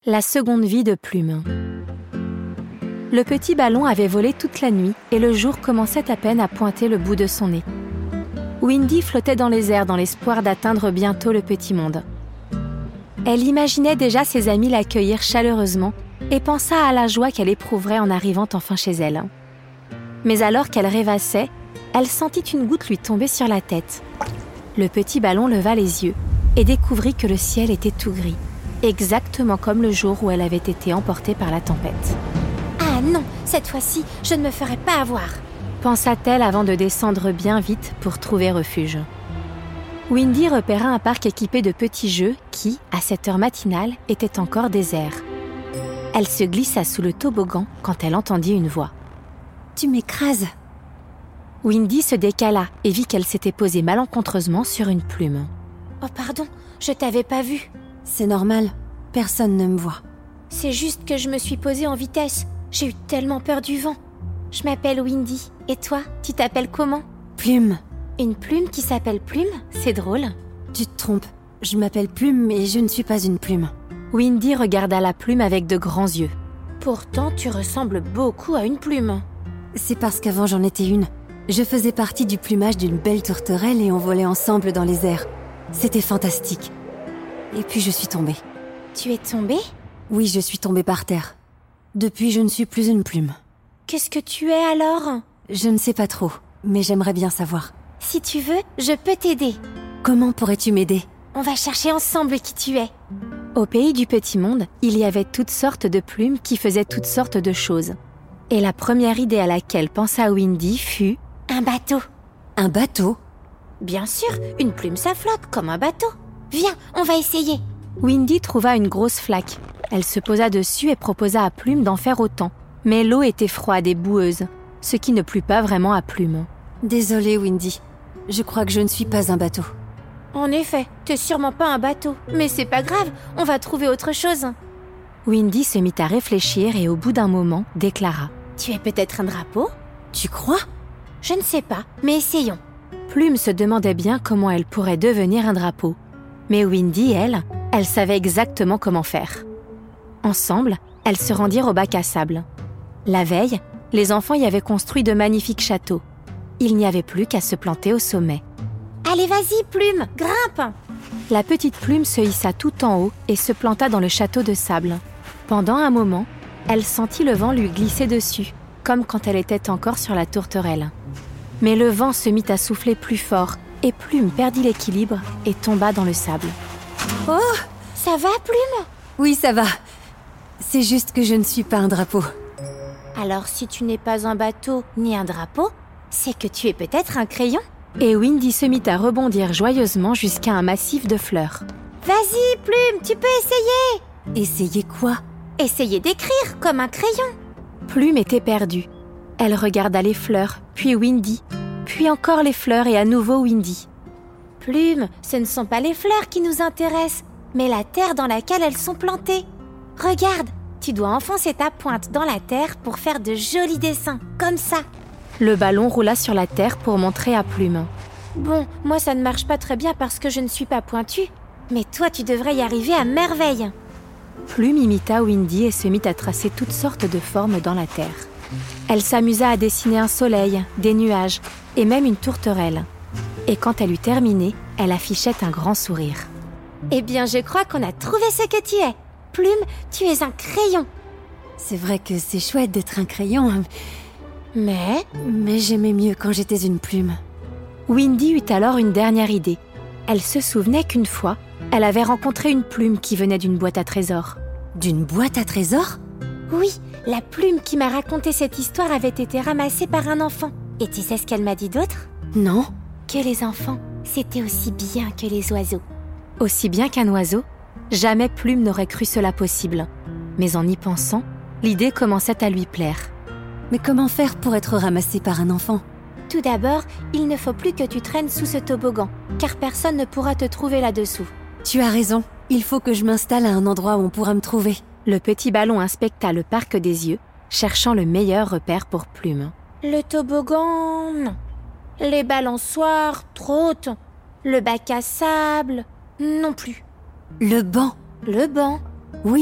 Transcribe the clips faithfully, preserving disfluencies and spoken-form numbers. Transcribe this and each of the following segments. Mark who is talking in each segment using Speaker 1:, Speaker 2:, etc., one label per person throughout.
Speaker 1: La seconde vie de Plume. Le petit ballon avait volé toute la nuit et le jour commençait à peine à pointer le bout de son nez. Windy flottait dans les airs dans l'espoir d'atteindre bientôt le petit monde. Elle imaginait déjà ses amis l'accueillir chaleureusement et pensa à la joie qu'elle éprouverait en arrivant enfin chez elle. Mais alors qu'elle rêvassait, elle sentit une goutte lui tomber sur la tête. Le petit ballon leva les yeux et découvrit que le ciel était tout gris, exactement comme le jour où elle avait été emportée par la tempête.
Speaker 2: « Ah non, cette fois-ci, je ne me ferai pas avoir !»
Speaker 1: pensa-t-elle avant de descendre bien vite pour trouver refuge. Windy repéra un parc équipé de petits jeux qui, à cette heure matinale, était encore désert. Elle se glissa sous le toboggan quand elle entendit une voix.
Speaker 2: « Tu m'écrases !»
Speaker 1: Windy se décala et vit qu'elle s'était posée malencontreusement sur une plume.
Speaker 2: « Oh pardon, je t'avais pas vu. »
Speaker 3: C'est normal, personne ne me voit.
Speaker 2: C'est juste que je me suis posée en vitesse. J'ai eu tellement peur du vent. Je m'appelle Windy. Et toi, tu t'appelles comment ?
Speaker 3: Plume.
Speaker 2: Une plume qui s'appelle Plume ? C'est drôle.
Speaker 3: Tu te trompes. Je m'appelle Plume et je ne suis pas une plume.
Speaker 1: Windy regarda la plume avec de grands yeux.
Speaker 2: Pourtant, tu ressembles beaucoup à une plume.
Speaker 3: C'est parce qu'avant j'en étais une. Je faisais partie du plumage d'une belle tourterelle et on volait ensemble dans les airs. C'était fantastique. Et puis je suis tombée.
Speaker 2: Tu es tombée ?
Speaker 3: Oui, je suis tombée par terre. Depuis, je ne suis plus une plume.
Speaker 2: Qu'est-ce que tu es alors ?
Speaker 3: Je ne sais pas trop, mais j'aimerais bien savoir.
Speaker 2: Si tu veux, je peux t'aider.
Speaker 3: Comment pourrais-tu m'aider ?
Speaker 2: On va chercher ensemble qui tu es.
Speaker 1: Au pays du petit monde, il y avait toutes sortes de plumes qui faisaient toutes sortes de choses. Et la première idée à laquelle pensa Windy fut...
Speaker 2: Un bateau.
Speaker 3: Un bateau ?
Speaker 2: Bien sûr, une plume ça flotte comme un bateau. Viens, on va essayer.
Speaker 1: Windy trouva une grosse flaque. Elle se posa dessus et proposa à Plume d'en faire autant. Mais l'eau était froide et boueuse, ce qui ne plut pas vraiment à Plume.
Speaker 3: Désolée, Windy. Je crois que je ne suis pas un bateau.
Speaker 2: En effet, t'es sûrement pas un bateau. Mais c'est pas grave, on va trouver autre chose.
Speaker 1: Windy se mit à réfléchir et au bout d'un moment, déclara.
Speaker 2: Tu es peut-être un drapeau ?
Speaker 3: Tu crois ?
Speaker 2: Je ne sais pas, mais essayons.
Speaker 1: Plume se demandait bien comment elle pourrait devenir un drapeau. Mais Windy, elle, elle savait exactement comment faire. Ensemble, elles se rendirent au bac à sable. La veille, les enfants y avaient construit de magnifiques châteaux. Il n'y avait plus qu'à se planter au sommet.
Speaker 2: Allez, vas-y, Plume, grimpe !
Speaker 1: La petite Plume se hissa tout en haut et se planta dans le château de sable. Pendant un moment, elle sentit le vent lui glisser dessus, comme quand elle était encore sur la tourterelle. Mais le vent se mit à souffler plus fort et Plume perdit l'équilibre et tomba dans le sable.
Speaker 2: Oh, ça va, Plume ?
Speaker 3: Oui, ça va. C'est juste que je ne suis pas un drapeau.
Speaker 2: Alors si tu n'es pas un bateau ni un drapeau, c'est que tu es peut-être un crayon ?
Speaker 1: Et Windy se mit à rebondir joyeusement jusqu'à un massif de fleurs.
Speaker 2: Vas-y, Plume, tu peux essayer !
Speaker 3: Essayer quoi ?
Speaker 2: Essayer d'écrire comme un crayon.
Speaker 1: Plume était perdue. Elle regarda les fleurs, puis Windy, puis encore les fleurs et à nouveau Windy.
Speaker 2: Plume, ce ne sont pas les fleurs qui nous intéressent, mais la terre dans laquelle elles sont plantées. Regarde, tu dois enfoncer ta pointe dans la terre pour faire de jolis dessins, comme ça.
Speaker 1: Le ballon roula sur la terre pour montrer à Plume.
Speaker 2: Bon, moi ça ne marche pas très bien parce que je ne suis pas pointue, mais toi tu devrais y arriver à merveille.
Speaker 1: Plume imita Windy et se mit à tracer toutes sortes de formes dans la terre. Elle s'amusa à dessiner un soleil, des nuages et même une tourterelle. Et quand elle eut terminé, elle affichait un grand sourire.
Speaker 2: Eh bien, je crois qu'on a trouvé ce que tu es. Plume, tu es un crayon.
Speaker 3: C'est vrai que c'est chouette d'être un crayon,
Speaker 2: mais...
Speaker 3: Mais j'aimais mieux quand j'étais une plume.
Speaker 1: Windy eut alors une dernière idée. Elle se souvenait qu'une fois, elle avait rencontré une plume qui venait d'une boîte à trésors.
Speaker 3: D'une boîte à trésors ?
Speaker 2: Oui, la plume qui m'a raconté cette histoire avait été ramassée par un enfant. Et tu sais ce qu'elle m'a dit d'autre ?
Speaker 3: Non.
Speaker 2: Que les enfants, c'était aussi bien que les oiseaux.
Speaker 1: Aussi bien qu'un oiseau ? Jamais Plume n'aurait cru cela possible. Mais en y pensant, l'idée commençait à lui plaire.
Speaker 3: Mais comment faire pour être ramassée par un enfant ?
Speaker 2: Tout d'abord, il ne faut plus que tu traînes sous ce toboggan, car personne ne pourra te trouver là-dessous.
Speaker 3: Tu as raison, il faut que je m'installe à un endroit où on pourra me trouver.
Speaker 1: Le petit ballon inspecta le parc des yeux, cherchant le meilleur repère pour Plume.
Speaker 2: Le toboggan, non. Les balançoires, trop hautes. Le bac à sable, non plus.
Speaker 3: Le banc.
Speaker 2: Le banc.
Speaker 3: Oui,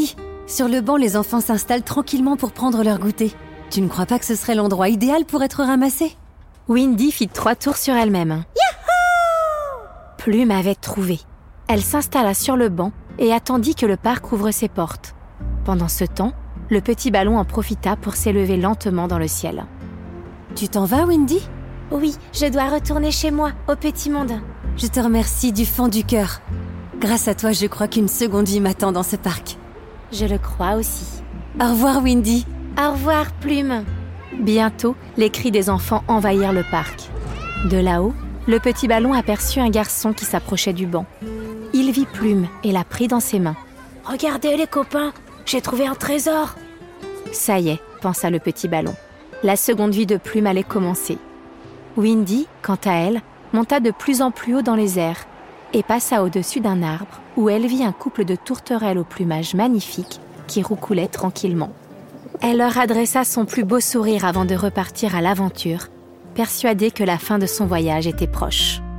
Speaker 3: Sur le banc, les enfants s'installent tranquillement pour prendre leur goûter. Tu ne crois pas que ce serait l'endroit idéal pour être ramassé ?
Speaker 1: Windy fit trois tours sur elle-même. Yahoo! Plume avait trouvé. Elle s'installa sur le banc et attendit que le parc ouvre ses portes. Pendant ce temps, le petit ballon en profita pour s'élever lentement dans le ciel.
Speaker 3: Tu t'en vas, Windy ?
Speaker 2: Oui, je dois retourner chez moi, au petit monde.
Speaker 3: Je te remercie du fond du cœur. Grâce à toi, je crois qu'une seconde vie m'attend dans ce parc.
Speaker 2: Je le crois aussi.
Speaker 3: Au revoir, Windy.
Speaker 2: Au revoir, Plume.
Speaker 1: Bientôt, les cris des enfants envahirent le parc. De là-haut, le petit ballon aperçut un garçon qui s'approchait du banc. Il vit Plume et la prit dans ses mains.
Speaker 2: « Regardez les copains, j'ai trouvé un trésor !»
Speaker 1: Ça y est, pensa le petit ballon. La seconde vie de Plume allait commencer. Windy, quant à elle, monta de plus en plus haut dans les airs et passa au-dessus d'un arbre où elle vit un couple de tourterelles au plumage magnifique qui roucoulaient tranquillement. Elle leur adressa son plus beau sourire avant de repartir à l'aventure, persuadée que la fin de son voyage était proche.